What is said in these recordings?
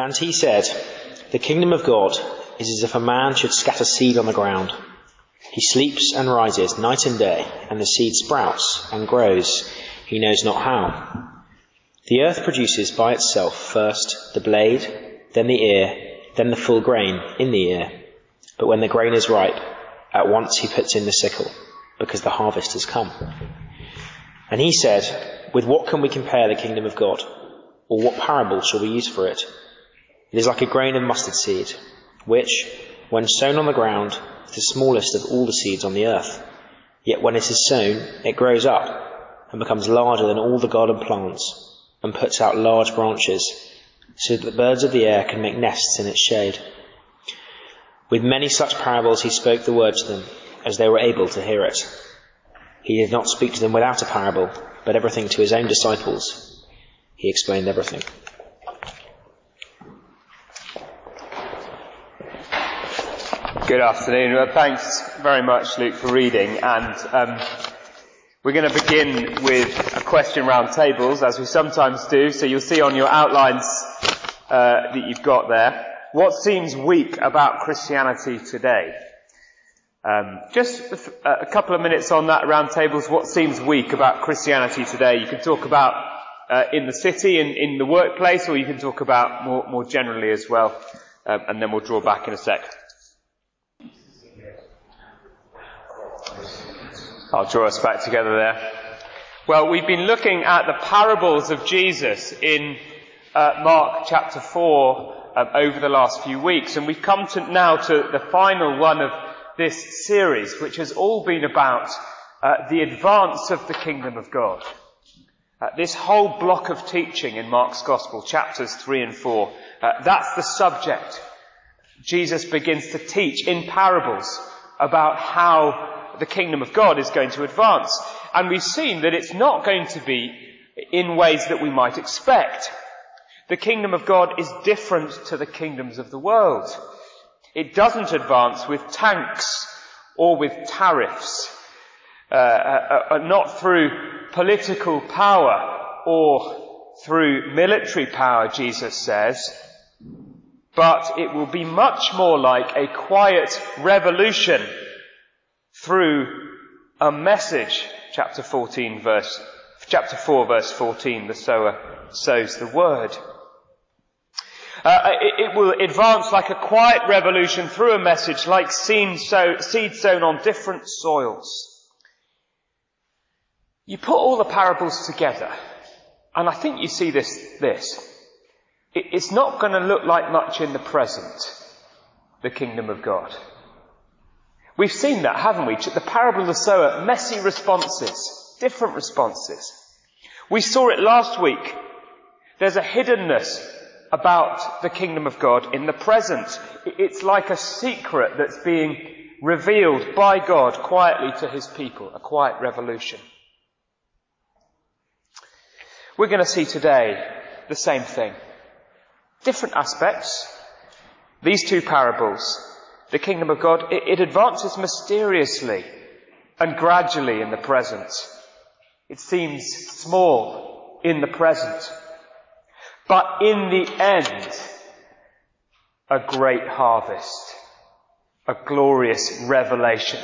And he said, "The kingdom of God is as if a man should scatter seed on the ground. He sleeps and rises night and day, and the seed sprouts and grows, he knows not how. The earth produces by itself first the blade, then the ear, then the full grain in the ear. But when the grain is ripe, at once he puts in the sickle, because the harvest has come." And he said, "With what can we compare the kingdom of God? Or what parable shall we use for it? It is like a grain of mustard seed, which, when sown on the ground, is the smallest of all the seeds on the earth. Yet when it is sown, it grows up and becomes larger than all the garden plants, and puts out large branches, so that the birds of the air can make nests in its shade." With many such parables he spoke the word to them, as they were able to hear it. He did not speak to them without a parable, but everything to his own disciples. He explained everything. Good afternoon. Thanks very much, Luke, for reading. And we're going to begin with a question round tables, as we sometimes do. So you'll see on your outlines that you've got there, what seems weak about Christianity today? Just a couple of minutes on that round tables. What seems weak about Christianity today? You can talk about in the city, in the workplace, or you can talk about more generally as well. And then we'll draw back in a sec. I'll draw us back together there. Well, we've been looking at the parables of Jesus in Mark chapter 4 over the last few weeks, and we've come now to the final one of this series, which has all been about the advance of the kingdom of God. This whole block of teaching in Mark's Gospel, chapters 3 and 4, that's the subject. Jesus begins to teach in parables about how the kingdom of God is going to advance. And we've seen that it's not going to be in ways that we might expect. The kingdom of God is different to the kingdoms of the world. It doesn't advance with tanks or with tariffs, not through political power or through military power, Jesus says, but it will be much more like a quiet revolution through a message. Chapter 4 verse 14, the sower sows the word. It will advance like a quiet revolution through a message, like seed sown on different soils. You put all the parables together, and I think you see this. It's not going to look like much in the present, the kingdom of God. We've seen that, haven't we? The parable of the sower, messy responses, different responses. We saw it last week. There's a hiddenness about the kingdom of God in the present. It's like a secret that's being revealed by God quietly to his people, a quiet revolution. We're going to see today the same thing. Different aspects. These two parables. The kingdom of God, it advances mysteriously and gradually in the present. It seems small in the present. But in the end, a great harvest. A glorious revelation.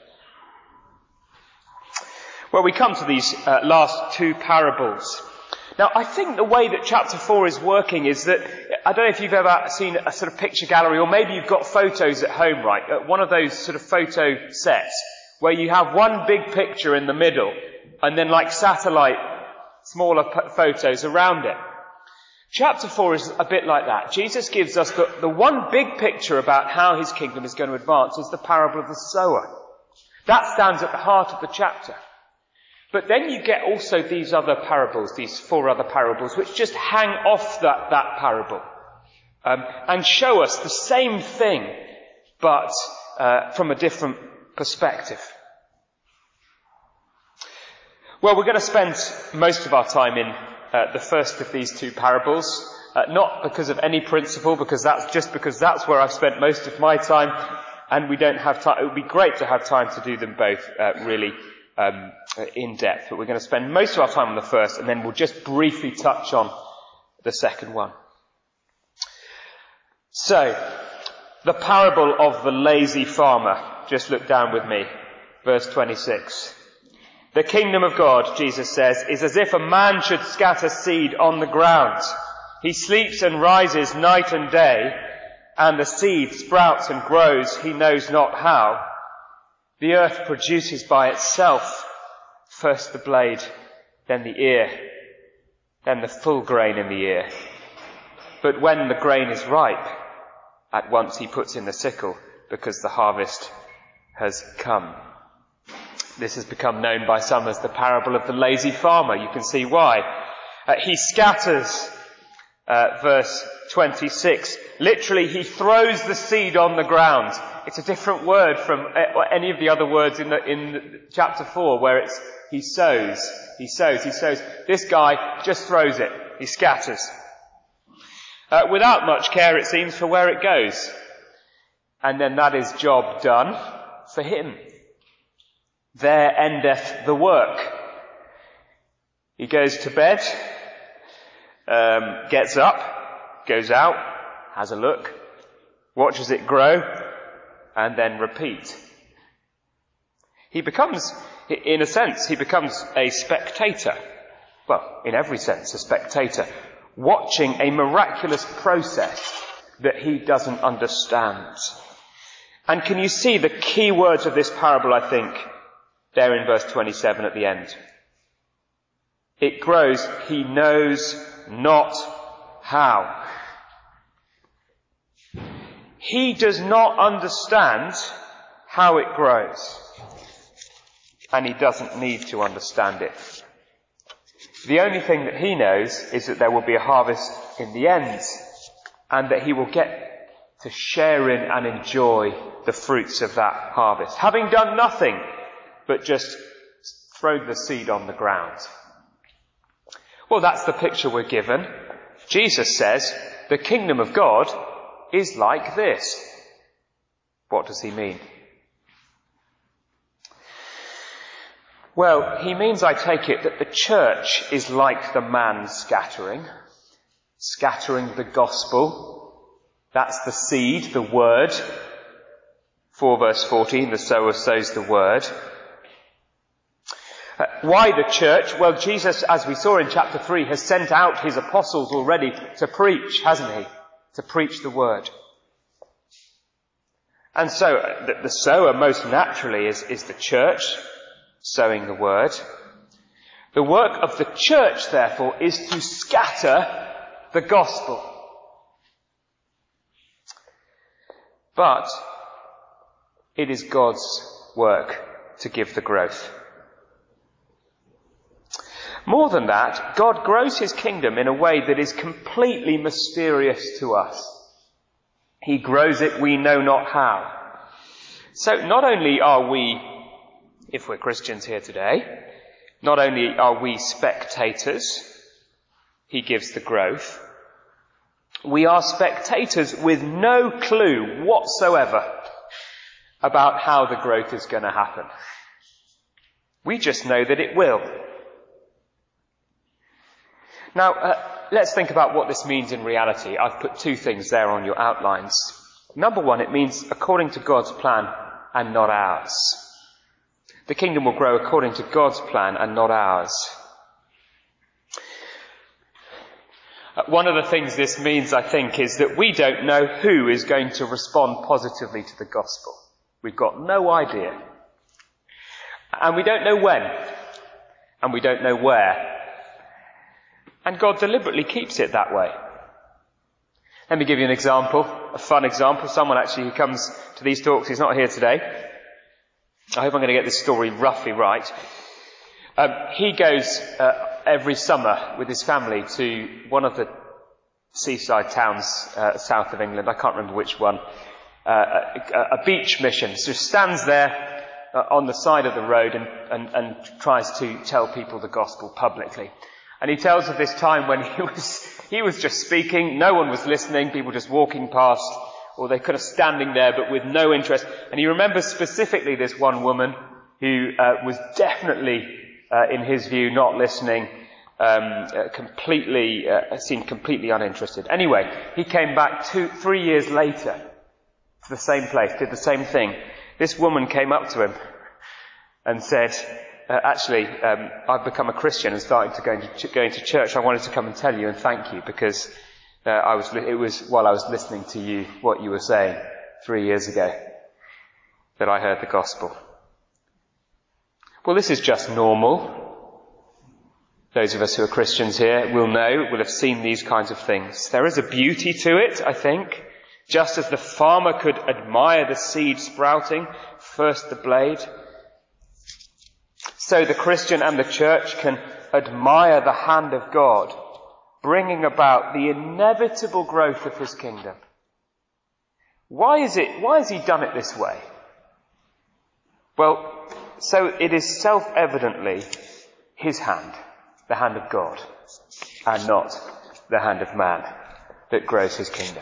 Well, we come to these last two parables. Now, I think the way that chapter 4 is working is that, I don't know if you've ever seen a sort of picture gallery, or maybe you've got photos at home, right? One of those sort of photo sets, where you have one big picture in the middle, and then like satellite, smaller photos around it. Chapter 4 is a bit like that. Jesus gives us the one big picture about how his kingdom is going to advance is the parable of the sower. That stands at the heart of the chapter. But then you get also these other parables, these four other parables, which just hang off that parable and show us the same thing, but from a different perspective. Well, we're going to spend most of our time in the first of these two parables, not because of any principle, because that's where I've spent most of my time, and we don't have time. It would be great to have time to do them both really in depth, but we're going to spend most of our time on the first, and then we'll just briefly touch on the second one. So, the parable of the lazy farmer. Just look down with me. Verse 26. The kingdom of God, Jesus says, is as if a man should scatter seed on the ground. He sleeps and rises night and day, and the seed sprouts and grows, he knows not how. The earth produces by itself first the blade, then the ear, then the full grain in the ear. But when the grain is ripe, at once he puts in the sickle, because the harvest has come. This has become known by some as the parable of the lazy farmer. You can see why. He scatters, verse 26. Literally, he throws the seed on the ground. It's a different word from any of the other words in chapter 4, where it's he sows. This guy just throws it. He scatters. Without much care, it seems, for where it goes. And then that is job done for him. There endeth the work. He goes to bed, gets up, goes out, has a look, watches it grow, and then repeat. He becomes, in a sense, a spectator. Well, in every sense, a spectator, watching a miraculous process that he doesn't understand. And can you see the key words of this parable, I think, there in verse 27 at the end? It grows, he knows not how. He does not understand how it grows. And he doesn't need to understand it. The only thing that he knows is that there will be a harvest in the end, and that he will get to share in and enjoy the fruits of that harvest, having done nothing but just throw the seed on the ground. Well, that's the picture we're given. Jesus says the kingdom of God is like this. What does he mean? Well, he means, I take it, that the church is like the man scattering the gospel. That's the seed, the word. 4 verse 14, the sower sows the word. Why the church? Well, Jesus, as we saw in chapter 3, has sent out his apostles already to preach, hasn't he? To preach the word. And so the sower most naturally is the church, sowing the word. The work of the church, therefore, is to scatter the gospel. But it is God's work to give the growth. More than that, God grows his kingdom in a way that is completely mysterious to us. He grows it, we know not how. So not only are we, if we're Christians here today, not only are we spectators, he gives the growth, we are spectators with no clue whatsoever about how the growth is going to happen. We just know that it will. Now, let's think about what this means in reality. I've put 2 things there on your outlines. Number 1, it means according to God's plan and not ours. The kingdom will grow according to God's plan and not ours. One of the things this means, I think, is that we don't know who is going to respond positively to the gospel. We've got no idea. And we don't know when. And we don't know where. And God deliberately keeps it that way. Let me give you an example, a fun example. Someone actually who comes to these talks is not here today. I hope I'm going to get this story roughly right. He goes every summer with his family to one of the seaside towns south of England. I can't remember which one. A beach mission. So stands there on the side of the road and tries to tell people the gospel publicly. And he tells of this time when he was just speaking, no one was listening, people just walking past, or they kind of standing there but with no interest. And he remembers specifically this one woman who was definitely, in his view, not listening. seemed completely uninterested. Anyway, he came back 3 years later to the same place, did the same thing. This woman came up to him and said, I've become a Christian and started to go into church. I wanted to come and tell you and thank you because it was while I was listening to you, what you were saying 3 years ago, that I heard the gospel. Well, this is just normal. Those of us who are Christians here will have seen these kinds of things. There is a beauty to it, I think. Just as the farmer could admire the seed sprouting, first the blade, so the Christian and the church can admire the hand of God, bringing about the inevitable growth of his kingdom. Why has he done it this way? Well, so it is self-evidently his hand, the hand of God, and not the hand of man, that grows his kingdom.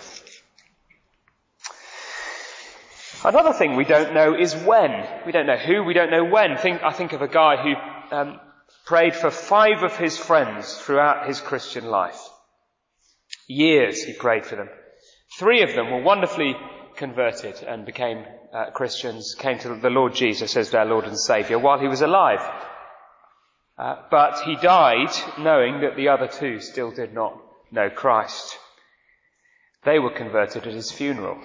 Another thing we don't know is when. We don't know who, we don't know when. I think of a guy who prayed for 5 of his friends throughout his Christian life. Years he prayed for them. 3 of them were wonderfully converted and became Christians, came to the Lord Jesus as their Lord and Saviour while he was alive. But he died knowing that the other 2 still did not know Christ. They were converted at his funeral.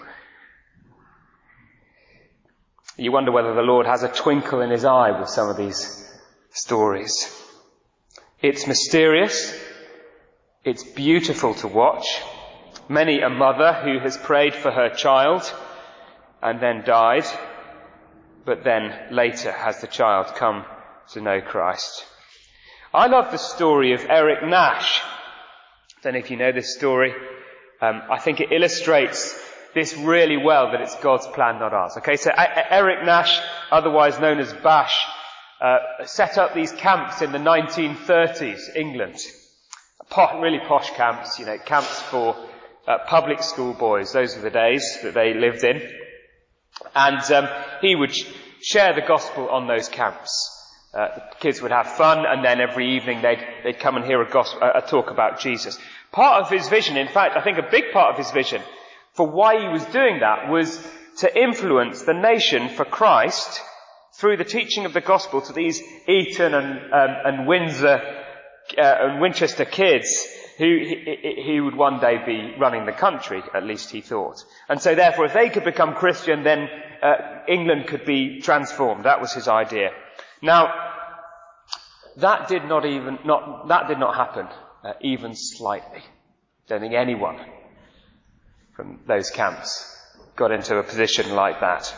You wonder whether the Lord has a twinkle in his eye with some of these stories. It's mysterious. It's beautiful to watch. Many a mother who has prayed for her child and then died, but then later has the child come to know Christ. I love the story of Eric Nash. I don't know if you know this story. I think it illustrates this really well, that it's God's plan, not ours. Okay, so Eric Nash, otherwise known as Bash, set up these camps in the 1930s, England. Really posh camps, camps for public school boys. Those were the days that they lived in. And he would share the gospel on those camps. The kids would have fun, and then every evening they'd come and hear a talk about Jesus. Part of his vision, in fact, I think a big part of his vision for why he was doing that was to influence the nation for Christ through the teaching of the gospel to these Eton and Windsor and Winchester kids who would one day be running the country, at least he thought. And so therefore, if they could become Christian, then England could be transformed. That was his idea. Now, that did not happen even slightly. Don't think anyone from those camps got into a position like that.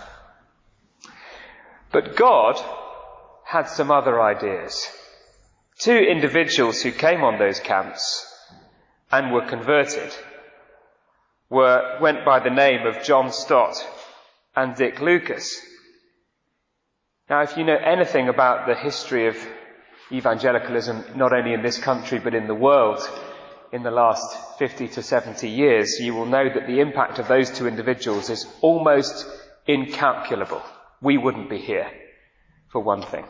But God had some other ideas. 2 individuals who came on those camps and were converted went by the name of John Stott and Dick Lucas. Now, if you know anything about the history of evangelicalism, not only in this country but in the world, in the last 50 to 70 years, you will know that the impact of those 2 individuals is almost incalculable. We wouldn't be here, for one thing.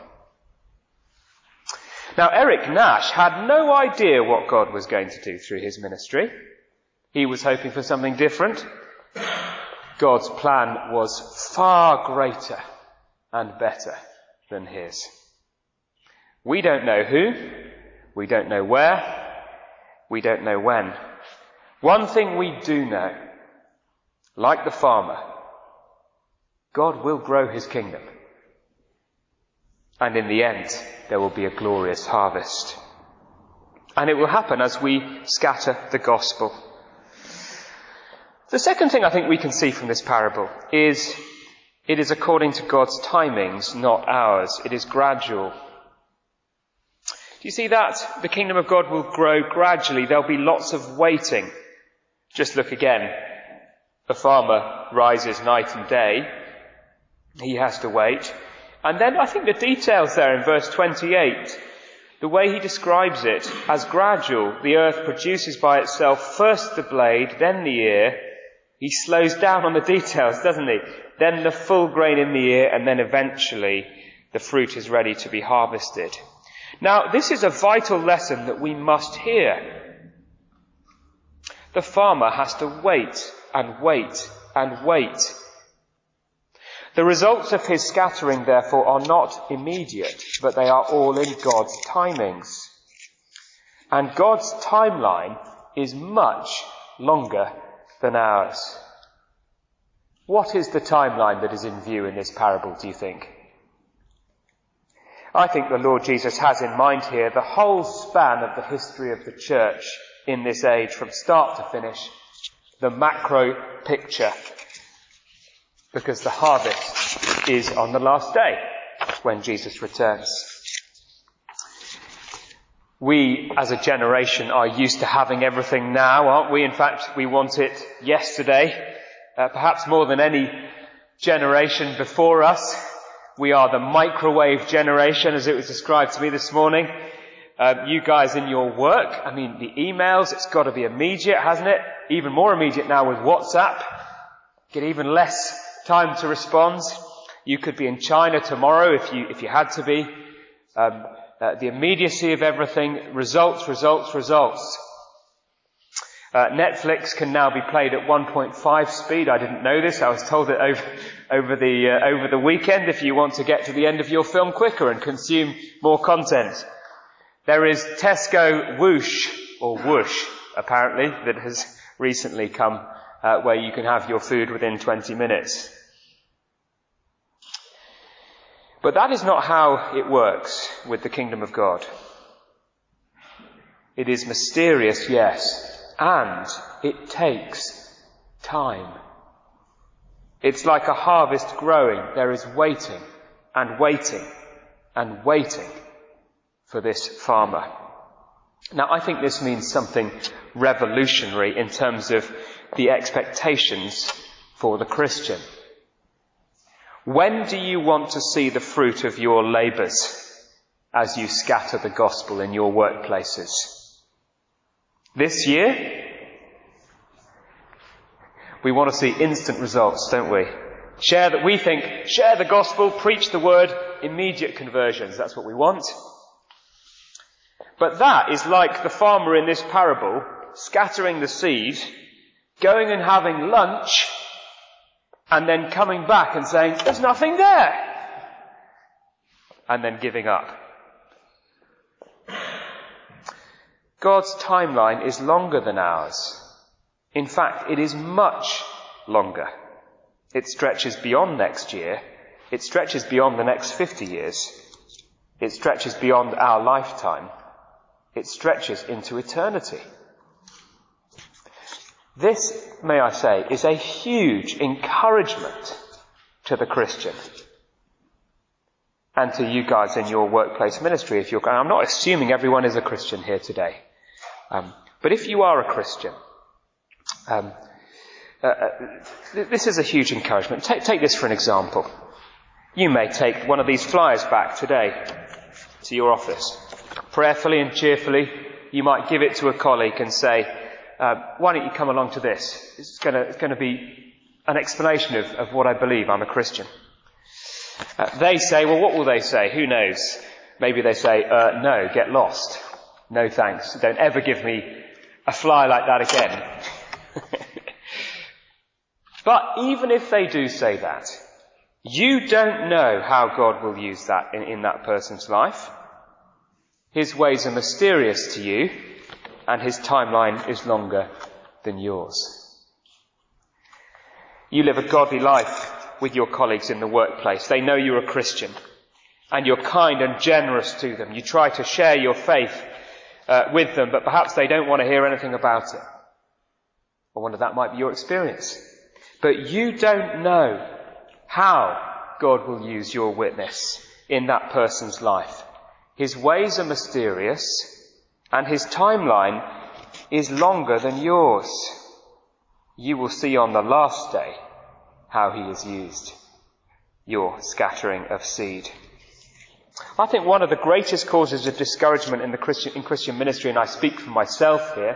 Now, Eric Nash had no idea what God was going to do through his ministry. He was hoping for something different. God's plan was far greater and better than his. We don't know who, we don't know where, we don't know when. One thing we do know, like the farmer, God will grow his kingdom. And in the end, there will be a glorious harvest. And it will happen as we scatter the gospel. The second thing I think we can see from this parable is it is according to God's timings, not ours. It is gradual. Do you see that? The kingdom of God will grow gradually. There'll be lots of waiting. Just look again. The farmer rises night and day. He has to wait. And then I think the details there in verse 28, the way he describes it as gradual, the earth produces by itself first the blade, then the ear. He slows down on the details, doesn't he? Then the full grain in the ear, and then eventually the fruit is ready to be harvested. Now, this is a vital lesson that we must hear. The farmer has to wait and wait and wait. The results of his scattering, therefore, are not immediate, but they are all in God's timings. And God's timeline is much longer than ours. What is the timeline that is in view in this parable, do you think? I think the Lord Jesus has in mind here the whole span of the history of the church in this age, from start to finish, the macro picture. Because the harvest is on the last day when Jesus returns. We, as a generation, are used to having everything now, aren't we? In fact, we want it yesterday. Perhaps more than any generation before us. We are the microwave generation, as it was described to me this morning. You guys in your work, the emails, it's got to be immediate, hasn't it? Even more immediate now with WhatsApp. Get even less time to respond. You could be in China tomorrow if you had to be. The immediacy of everything, results. Netflix can now be played at 1.5 speed. I didn't know this. I was told it over the weekend, if you want to get to the end of your film quicker and consume more content. There is Tesco Whoosh, apparently, that has recently come, where you can have your food within 20 minutes. But that is not how it works with the kingdom of God. It is mysterious, yes, and it takes time. It's like a harvest growing. There is waiting and waiting and waiting for this farmer. Now, I think this means something revolutionary in terms of the expectations for the Christian. When do you want to see the fruit of your labours as you scatter the gospel in your workplaces? This year? We want to see instant results, don't we? Share the gospel, preach the word, immediate conversions. That's what we want. But that is like the farmer in this parable, scattering the seed, going and having lunch, and then coming back and saying, there's nothing there! And then giving up. God's timeline is longer than ours. In fact, it is much longer. It stretches beyond next year. It stretches beyond the next 50 years. It stretches beyond our lifetime. It stretches into eternity. This, may I say, is a huge encouragement to the Christian and to you guys in your workplace ministry. I'm not assuming everyone is a Christian here today, but if you are a Christian, this is a huge encouragement. Take this for an example. You may take one of these flyers back today to your office. Prayerfully and cheerfully, you might give it to a colleague and say, why don't you come along to this? It's going to be an explanation of what I believe. I'm a Christian. They say, well, what will they say? Who knows? Maybe they say, no, get lost. No thanks. Don't ever give me a flyer like that again. But even if they do say that, you don't know how God will use that in that person's life. His ways are mysterious to you, and his timeline is longer than yours. You live a godly life with your colleagues in the workplace. They know you're a Christian, and you're kind and generous to them. You try to share your faith with them, but perhaps they don't want to hear anything about it. I wonder that might be your experience. But you don't know how God will use your witness in that person's life. His ways are mysterious, and his timeline is longer than yours. You will see on the last day how he is used, your scattering of seed. I think one of the greatest causes of discouragement in Christian ministry, and I speak for myself here,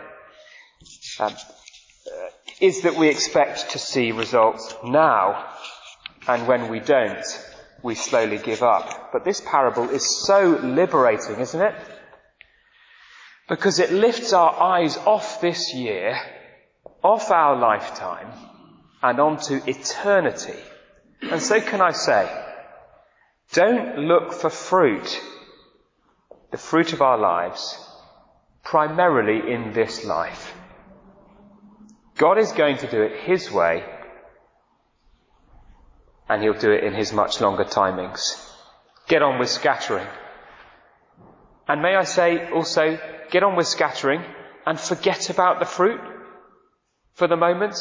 is that we expect to see results now, and when we don't, we slowly give up. But this parable is so liberating, isn't it? Because it lifts our eyes off this year, off our lifetime, and onto eternity. And so can I say, don't look for fruit, the fruit of our lives, primarily in this life. God is going to do it his way, and he'll do it in his much longer timings. Get on with scattering. And may I say also, get on with scattering and forget about the fruit for the moment.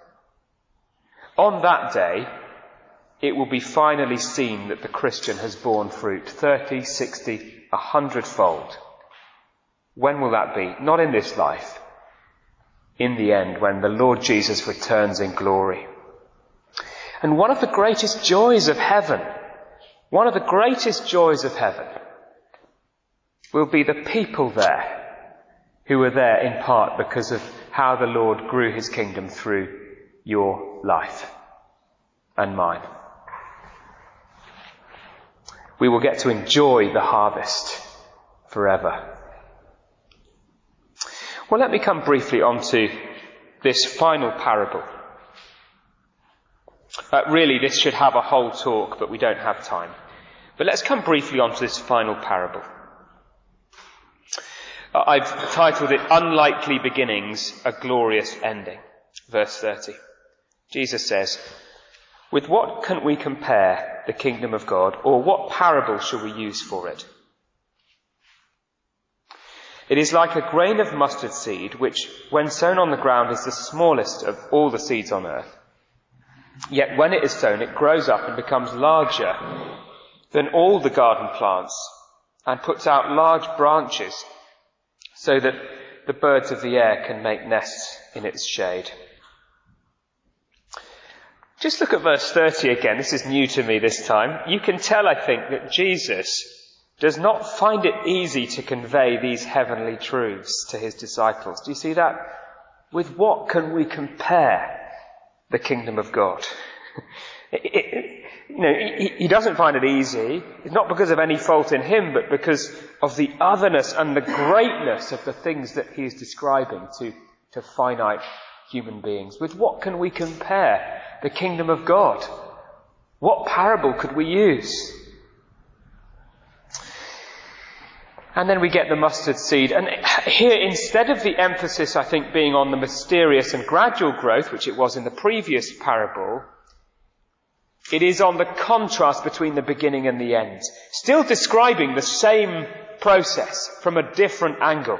On that day, it will be finally seen that the Christian has borne fruit 30, 60, 100-fold. When will that be? Not in this life. In the end, when the Lord Jesus returns in glory. And one of the greatest joys of heaven will be the people there who are there in part because of how the Lord grew his kingdom through your life and mine. We will get to enjoy the harvest forever. Well, let me come briefly onto this final parable. Really, this should have a whole talk, but we don't have time. But let's come briefly onto this final parable. I've titled it, Unlikely Beginnings, A Glorious Ending. Verse 30. Jesus says, with what can we compare the kingdom of God, or what parable shall we use for it? It is like a grain of mustard seed, which, when sown on the ground, is the smallest of all the seeds on earth. Yet when it is sown, it grows up and becomes larger than all the garden plants, and puts out large branches, so that the birds of the air can make nests in its shade. Just look at verse 30 again. This is new to me this time. You can tell, I think, that Jesus does not find it easy to convey these heavenly truths to his disciples. Do you see that? With what can we compare the kingdom of God? He doesn't find it easy. It's not because of any fault in him, but because of the otherness and the greatness of the things that he is describing to finite human beings. With what can we compare the kingdom of God? What parable could we use? And then we get the mustard seed. And here, instead of the emphasis, I think, being on the mysterious and gradual growth, which it was in the previous parable, it is on the contrast between the beginning and the end. Still describing the same process from a different angle.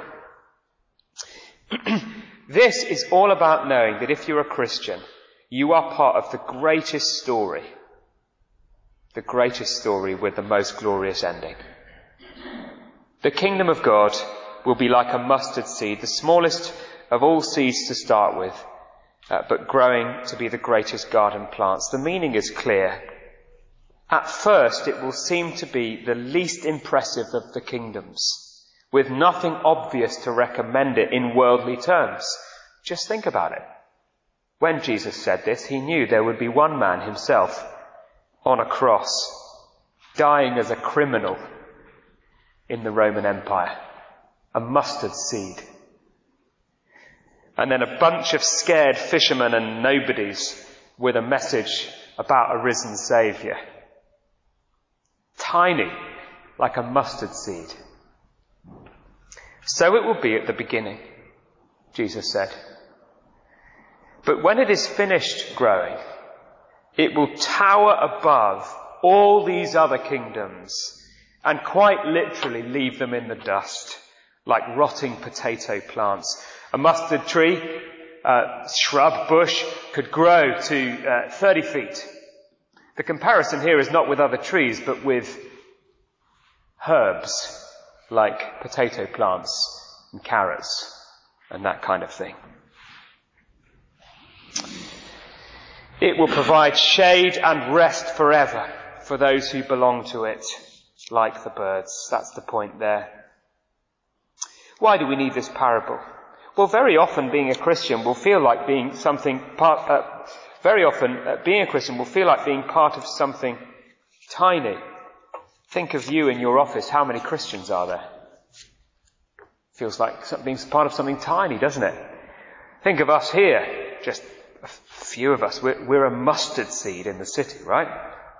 This is all about knowing that if you're a Christian, you are part of the greatest story. The greatest story with the most glorious ending. The kingdom of God will be like a mustard seed, the smallest of all seeds to start with, but growing to be the greatest garden plants. The meaning is clear. At first, it will seem to be the least impressive of the kingdoms, with nothing obvious to recommend it in worldly terms. Just think about it. When Jesus said this, he knew there would be one man himself on a cross, dying as a criminal in the Roman Empire. A mustard seed. And then a bunch of scared fishermen and nobodies with a message about a risen Saviour. Tiny, like a mustard seed. So it will be at the beginning, Jesus said. But when it is finished growing, it will tower above all these other kingdoms and quite literally leave them in the dust, like rotting potato plants. A mustard tree, shrub, bush, could grow to 30 feet. The comparison here is not with other trees, but with herbs, like potato plants and carrots and that kind of thing. It will provide shade and rest forever for those who belong to it, like the birds. That's the point there. Why do we need this parable? Well, very often being a Christian will feel like being something being a Christian will feel like being part of something tiny. Think of you in your office. How many Christians are there? Feels like being part of something tiny, doesn't it? Think of us here. Just a few of us. We're a mustard seed in the city, right?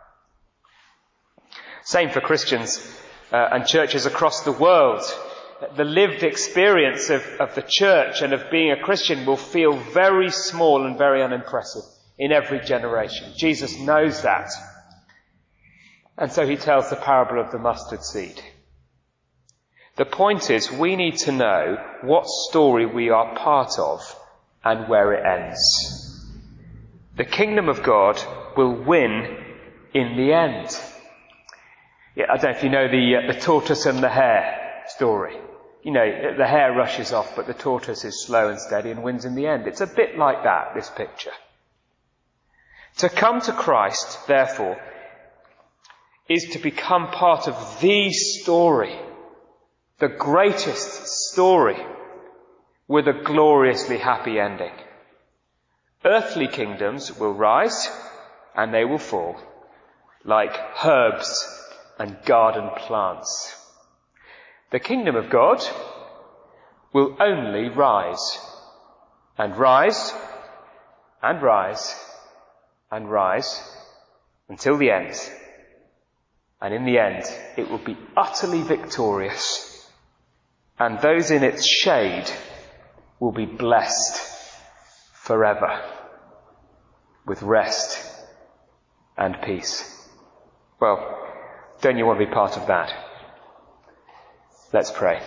Same for Christians and churches across the world. The lived experience of the church and of being a Christian will feel very small and very unimpressive in every generation. Jesus knows that. And so he tells the parable of the mustard seed. The point is, we need to know what story we are part of and where it ends. The kingdom of God will win in the end. Yeah, I don't know if you know the tortoise and the hare story. You know, the hare rushes off, but the tortoise is slow and steady and wins in the end. It's a bit like that, this picture. To come to Christ, therefore, is to become part of the story, the greatest story, with a gloriously happy ending. Earthly kingdoms will rise and they will fall, like herbs and garden plants. The kingdom of God will only rise and rise and rise and rise until the end. And in the end, it will be utterly victorious, and those in its shade will be blessed forever with rest and peace. Well, don't you want to be part of that? Let's pray.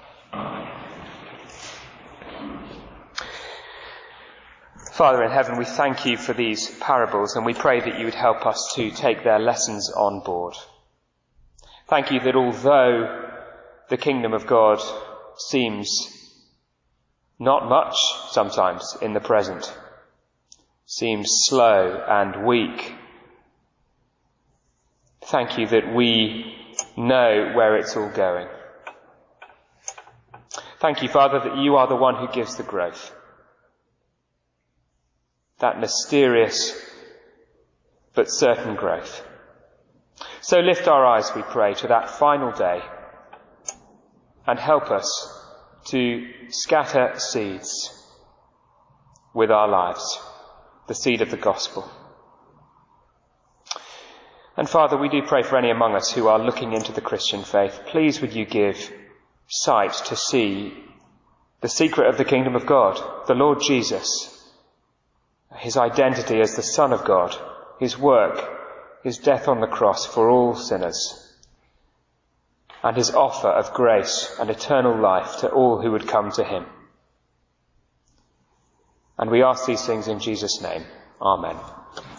Father in heaven, we thank you for these parables, and we pray that you would help us to take their lessons on board. Thank you that although the kingdom of God seems not much sometimes in the present, seems slow and weak, thank you that we know where it's all going. Thank you, Father, that you are the one who gives the growth. That mysterious but certain growth. So lift our eyes, we pray, to that final day and help us to scatter seeds with our lives, the seed of the gospel. And Father, we do pray for any among us who are looking into the Christian faith. Please would you give sight to see the secret of the kingdom of God, the Lord Jesus, his identity as the Son of God, his work, his death on the cross for all sinners, and his offer of grace and eternal life to all who would come to him. And we ask these things in Jesus' name. Amen.